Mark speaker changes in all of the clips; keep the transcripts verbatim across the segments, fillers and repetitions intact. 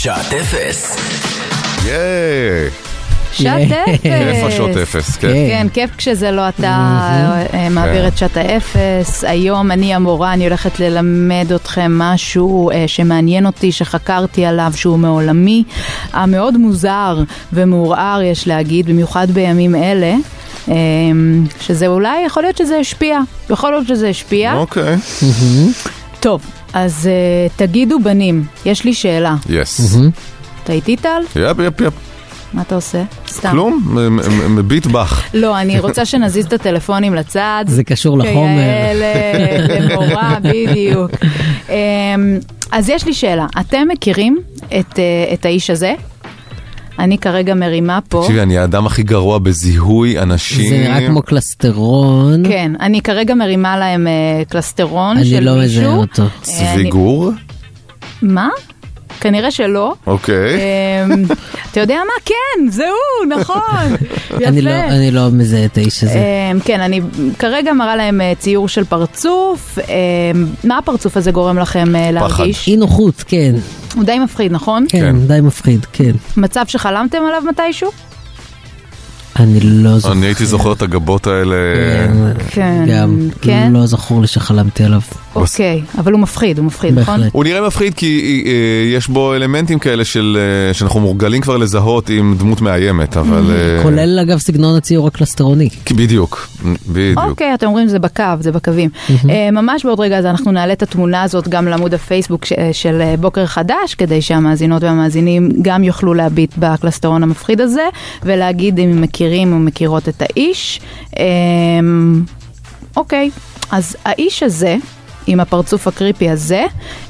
Speaker 1: שעת אפס.
Speaker 2: ייי!
Speaker 3: שעת אפס.
Speaker 2: כיף השעות אפס, כן.
Speaker 3: כן, כיף כשזה לא אתה מעביר את שעת האפס. היום אני המורה, אני הולכת ללמד אתכם משהו שמעניין אותי, שחקרתי עליו, שהוא מעולמי, המאוד מוזר ומעורער, יש להגיד, במיוחד בימים אלה. שזה אולי, יכול להיות שזה השפיע. יכול להיות שזה השפיע.
Speaker 2: אוקיי.
Speaker 3: טוב, אז תגידו בנים, יש לי שאלה.
Speaker 2: יס.
Speaker 3: אתה איתי טל?
Speaker 2: יפ, יפ, יפ.
Speaker 3: מה אתה עושה? סתם.
Speaker 2: כלום, מביט בך.
Speaker 3: לא, אני רוצה שנזיז את הטלפונים לצד.
Speaker 4: זה קשור לחומר.
Speaker 3: כאלה, למורה, בדיוק. אז יש לי שאלה, אתם מכירים את, את האיש הזה? אני כרגע מרימה פה.
Speaker 2: תקשיבי, אני האדם הכי גרוע בזיהוי אנשים.
Speaker 4: זה נראה כמו קלסטרון.
Speaker 3: כן, אני כרגע מרימה להם קלסטרון של מישהו.
Speaker 4: אני לא מזהה אותו.
Speaker 2: סביגור?
Speaker 3: מה? כנראה שלא.
Speaker 2: אוקיי.
Speaker 3: אתה יודע מה? כן, זה הוא, נכון. יפה.
Speaker 4: אני לא מזהה את האיש הזה.
Speaker 3: כן, אני כרגע מראה להם ציור של פרצוף. מה הפרצוף הזה גורם לכם להרגיש?
Speaker 4: אי נוחות, כן.
Speaker 3: הוא די מפחיד, נכון?
Speaker 4: כן, די מפחיד, כן.
Speaker 3: מצב שחלמתם עליו מתישהו?
Speaker 4: אני לא זוכר.
Speaker 2: אני הייתי זוכר את הגבות האלה.
Speaker 3: כן.
Speaker 4: גם לא זכור לי שחלמתי עליו.
Speaker 3: אוקיי, אבל הוא מפחיד, הוא מפחיד, נכון?
Speaker 2: הוא נראה מפחיד כי יש בו אלמנטים כאלה שאנחנו מורגלים כבר לזהות עם דמות מאיימת, אבל...
Speaker 4: כולל אגב סגנון הציור הקלסטרוני.
Speaker 2: בדיוק, בדיוק.
Speaker 3: אוקיי, אתם אומרים זה בקו, זה בקווים. ממש בעוד רגע, אז אנחנו נעלה את התמונה הזאת גם לעמוד הפייסבוק של בוקר חדש, כדי שהמאזינות והמאזינים גם יוכלו להביט בקלסטרון המפחיד הזה, ולהגיד אם הם מכירים או מכירות את האיש. אוקיי, אז האיש הזה, עם הפרצוף הקריפי הזה,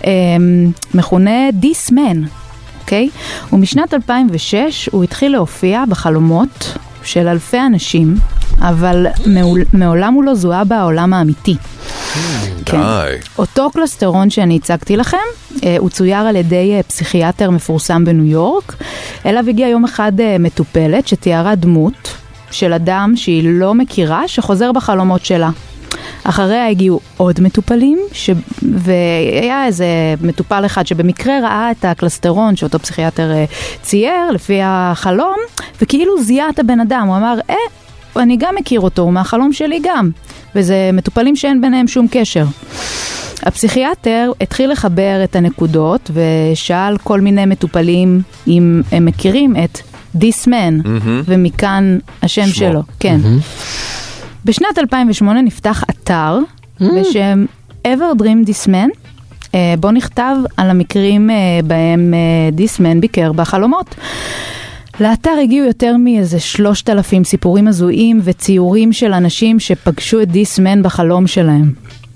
Speaker 3: מכונה This Man, אוקיי? ומשנת אלפיים ושש הוא התחיל להופיע בחלומות של אלפי אנשים, אבל מעולם הוא לא זוהה בעולם האמיתי.
Speaker 2: די.
Speaker 3: אותו קלסטרון שאני הצגתי לכם, הוא צויר על ידי פסיכיאטר מפורסם בניו יורק. אליו הגיע יום אחד מטופלת שתיארה דמות של אדם שהיא לא מכירה, שחוזר בחלומות שלה. אחריה הגיעו עוד מטופלים, ש... והיה איזה מטופל אחד שבמקרה ראה את הקלסטרון שאותו פסיכיאטר צייר לפי החלום, וכאילו זיהה את הבן אדם. הוא אמר, אה, אני גם מכיר אותו, הוא מהחלום שלי גם. וזה מטופלים שאין ביניהם שום קשר. הפסיכיאטר התחיל לחבר את הנקודות, ושאל כל מיני מטופלים אם הם מכירים את This Man, mm-hmm. ומכאן השם שמו. שלו. כן. Mm-hmm. בשנת אלפיים ושמונה נפתח אתר mm. בשם Ever Dream This Man, בו נכתב על המקרים בהם This Man ביקר בחלומות. לאתר הגיעו יותר מאיזה שלושת אלפים סיפורים הזויים וציורים של אנשים שפגשו את This Man בחלום שלהם.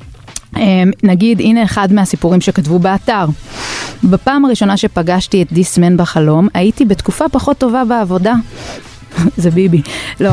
Speaker 3: נגיד, הנה אחד מהסיפורים שכתבו באתר. בפעם הראשונה שפגשתי את This Man בחלום, הייתי בתקופה פחות טובה בעבודה. זה ביבי. לא,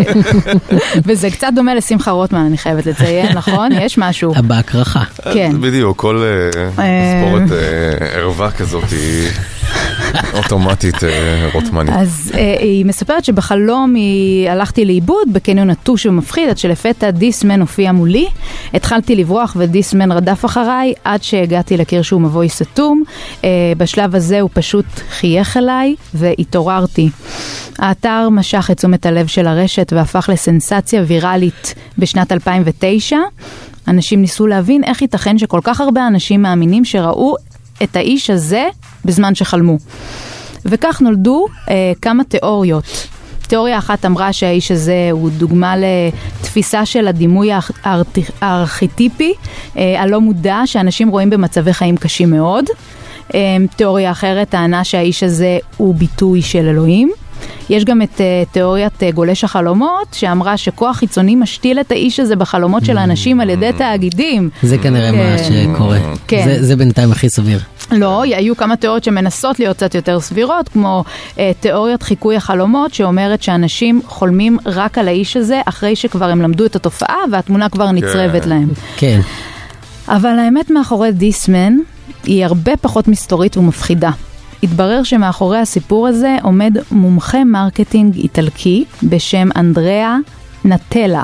Speaker 3: וזה קצת דומה לשמחה רוטמן, אני חייבת לציין, נכון? יש משהו.
Speaker 4: בהקרחה.
Speaker 3: כן.
Speaker 2: בדיוק, כל ספורת ערווה כזאת היא אוטומטית רוטמנית.
Speaker 3: אז היא מספרת שבחלום היא הלכתי לאיבוד בקניון נטוש ומפחיד, עד שלפתע This Man הופיע מולי, התחלתי לברוח ו-This Man רדף אחריי, עד שהגעתי לקיר שהוא מבוי סתום. בשלב הזה הוא פשוט חייך אליי והתעוררתי. האתר משך את תשומת הלב של הרשת והפך לסנסציה ויראלית בשנת אלפיים ותשע. אנשים ניסו להבין איך ייתכן שכל כך הרבה אנשים מאמינים שראו את האיש הזה בזמן שחלמו. וכך נולדו אה, כמה תיאוריות. תיאוריה אחת אמרה שהאיש הזה הוא דוגמה לתפיסה של הדימוי הארכיטיפי, אה, הלא מודע שאנשים רואים במצבי חיים קשים מאוד. אה, תיאוריה אחרת טענה שהאיש הזה הוא ביטוי של אלוהים. יש גם את uh, תיאוריית uh, גולש החלומות, שאמרה שכוח חיצוני משתיל את האיש הזה בחלומות של האנשים על ידי תאגידים.
Speaker 4: זה כנראה מה שקורה. כן. זה, זה בינתיים הכי סביר.
Speaker 3: לא, היו כמה תיאוריות שמנסות להיות קצת יותר סבירות, כמו uh, תיאוריית חיקוי החלומות, שאומרת שאנשים חולמים רק על האיש הזה, אחרי שכבר הם למדו את התופעה, והתמונה כבר נצרבת להם.
Speaker 4: כן.
Speaker 3: אבל האמת מאחורי This Man היא הרבה פחות מסתורית ומפחידה. התברר שמאחורי הסיפור הזה עומד מומחה מרקטינג איטלקי בשם אנדריאה נטלה,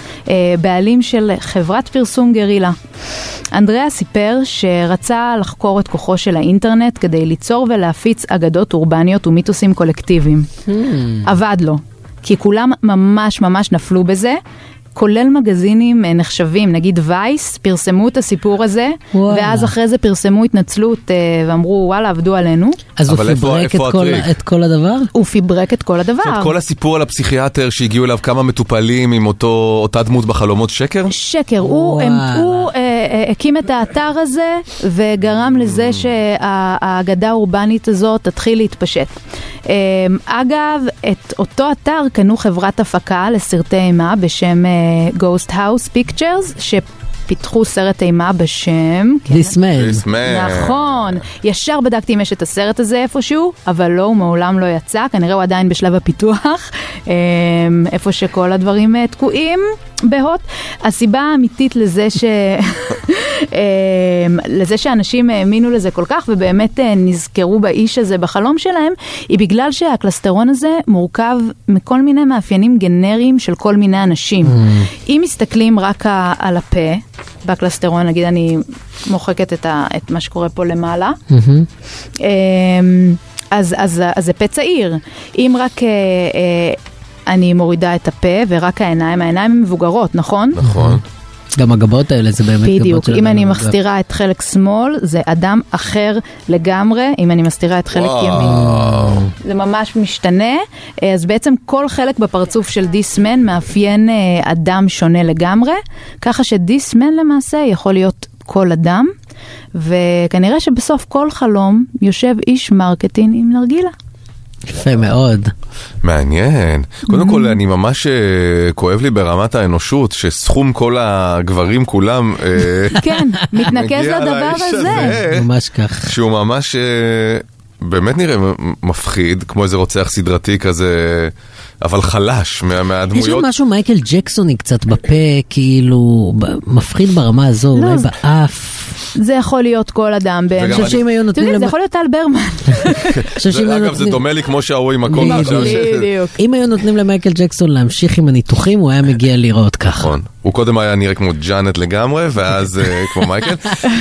Speaker 3: בעלים של חברת פרסום גרילה. אנדריאה סיפר שרצה לחקור את כוחו של האינטרנט כדי ליצור ולהפיץ אגדות אורבניות ומיתוסים קולקטיביים. Hmm. עבד לו, כי כולם ממש ממש נפלו בזה, כולל מגזינים נחשבים, נגיד וייס, פרסמו את הסיפור הזה, וואלה. ואז אחרי זה פרסמו התנצלות ואמרו, וואלה, עבדו עלינו.
Speaker 4: אז הוא פיברק את כל, את כל הדבר?
Speaker 3: הוא פיברק את כל הדבר.
Speaker 2: זאת אומרת, כל הסיפור על הפסיכיאטר שהגיעו אליו כמה מטופלים עם אותו, אותה דמות בחלומות שקר?
Speaker 3: שקר. הוא, הם, הוא אה, הקים את האתר הזה, וגרם לזה שהאגדה האורבנית הזאת תתחיל להתפשט. אה, אגב, את אותו אתר קנו חברת הפקה לסרטי אימה בשם Ghost House Pictures, שפיתחו סרט אימה בשם
Speaker 4: This Man.
Speaker 3: נכון. ישר בדקתי אם יש את הסרט הזה איפשהו, אבל לא, הוא מעולם לא יצא, כנראה הוא עדיין בשלב הפיתוח, איפה שכל הדברים תקועים בהוט. הסיבה האמיתית לזה ש... לזה שאנשים האמינו לזה כל כך ובאמת נזכרו באיש הזה בחלום שלהם, היא בגלל שהקלסטרון הזה מורכב מכל מיני מאפיינים גנריים של כל מיני אנשים. אם מסתכלים רק על הפה בקלסטרון, נגיד אני מוחקת את, ה, את מה שקורה פה למעלה, אז, אז, אז זה פה צעיר. אם רק אני מורידה את הפה ורק העיניים, העיניים הן מבוגרות, נכון?
Speaker 2: נכון.
Speaker 4: גם הגבות האלה זה באמת
Speaker 3: בדיוק. גבות של אדם. אם אני מסתירה את חלק שמאל, זה אדם אחר לגמרי. אם אני מסתירה את חלק ימין, זה ממש משתנה. אז בעצם כל חלק בפרצוף של דיסמן מאפיין אדם שונה לגמרי, ככה שדיסמן למעשה יכול להיות כל אדם, וכנראה שבסוף כל חלום יושב איש מרקטינג עם נרגילה.
Speaker 4: יפה מאוד.
Speaker 2: מעניין. קודם כל, אני ממש כואב לי ברמת האנושות, שסכום כל הגברים כולם
Speaker 3: כן, מתנקז לדבר הזה.
Speaker 4: ממש כך.
Speaker 2: שהוא ממש באמת נראה מפחיד, כמו איזה רוצח סדרתי כזה, אבל חלש מהדמויות.
Speaker 4: יש לו משהו מייקל ג'קסוני קצת בפה, כאילו מפחיד ברמה הזו, אולי באף.
Speaker 3: זה יכול להיות כל אדם. זה יכול להיות טל ברמן.
Speaker 2: אגב, זה דומה לי כמו שההוא עם הכל.
Speaker 4: אם היו נותנים למייקל ג'קסון להמשיך עם הניתוחים, הוא היה מגיע לראות ככה.
Speaker 2: נכון. הוא קודם היה נראה כמו ג'אנט לגמרי, ואז כמו מייקל.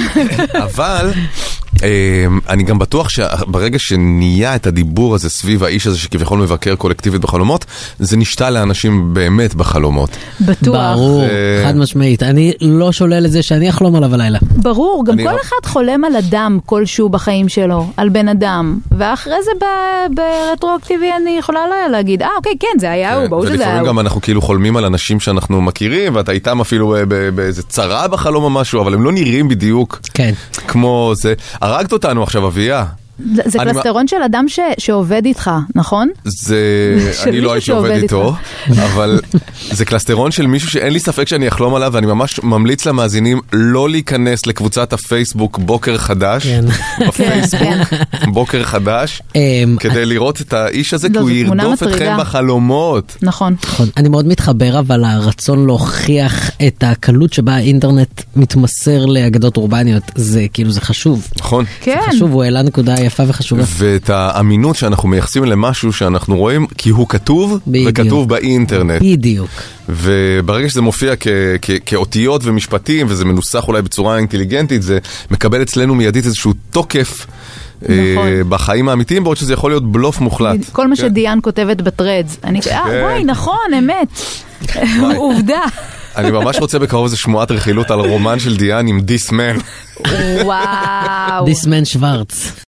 Speaker 2: אבל אני גם בטוח שברגע שנהיה את הדיבור הזה סביב האיש הזה שכביכול מבקר קולקטיבית בחלומות, זה נשתה לאנשים באמת בחלומות.
Speaker 3: בטוח.
Speaker 4: ברור, חד משמעית. אני לא שולל את זה שאני אחלום עליו הלילה.
Speaker 3: ברור, גם כל אחד חולם על אדם כלשהו בחיים שלו, על בן אדם, ואחרי זה ברטרואקטיבי אני יכולה להגיד, אה אוקיי, כן, זה היה הוא, ברור שזה היה הוא.
Speaker 2: ולפעמים גם אנחנו כאילו חולמים על אנשים שאנחנו מכירים, ואתה איתם אפילו באיזה צרה בחלום או משהו, אבל הם לא נראים בדיוק כמו זה. הרגת אותנו עכשיו, אביה.
Speaker 3: זה קלסטרון של אדם שעובד איתך, נכון?
Speaker 2: זה, אני לא הייתי עובד איתו, אבל זה קלסטרון של מישהו שאין לי ספק שאני אחלום עליו, ואני ממש ממליץ למאזינים לא להיכנס לקבוצת הפייסבוק בוקר חדש, בפייסבוק בוקר חדש, כדי לראות את האיש הזה, כי הוא ירדוף אתכם בחלומות.
Speaker 3: נכון.
Speaker 4: אני מאוד מתחבר, אבל הרצון להוכיח את הקלות שבה האינטרנט מתמסר לאגדות אורבניות, זה כאילו זה חשוב.
Speaker 2: נכון.
Speaker 4: זה חשוב, הוא העלה נקודה יפה וחשובה.
Speaker 2: ואת האמינות שאנחנו מייחסים למשהו שאנחנו רואים, כי הוא כתוב, וכתוב באינטרנט.
Speaker 4: בדיוק.
Speaker 2: וברגע שזה מופיע כאותיות ומשפטים, וזה מנוסח אולי בצורה אינטליגנטית, זה מקבל אצלנו מיידית איזשהו תוקף בחיים האמיתיים, בעוד שזה יכול להיות בלוף מוחלט.
Speaker 3: כל מה שדיאן כותבת בטרדס. אני, אה, וואי, נכון, אמת. עובדה.
Speaker 2: אני ממש רוצה בקרוב איזה שמועת רכילות על רומן של דיאן עם דיס מן.
Speaker 3: וואו.
Speaker 4: דיס מן שוורץ.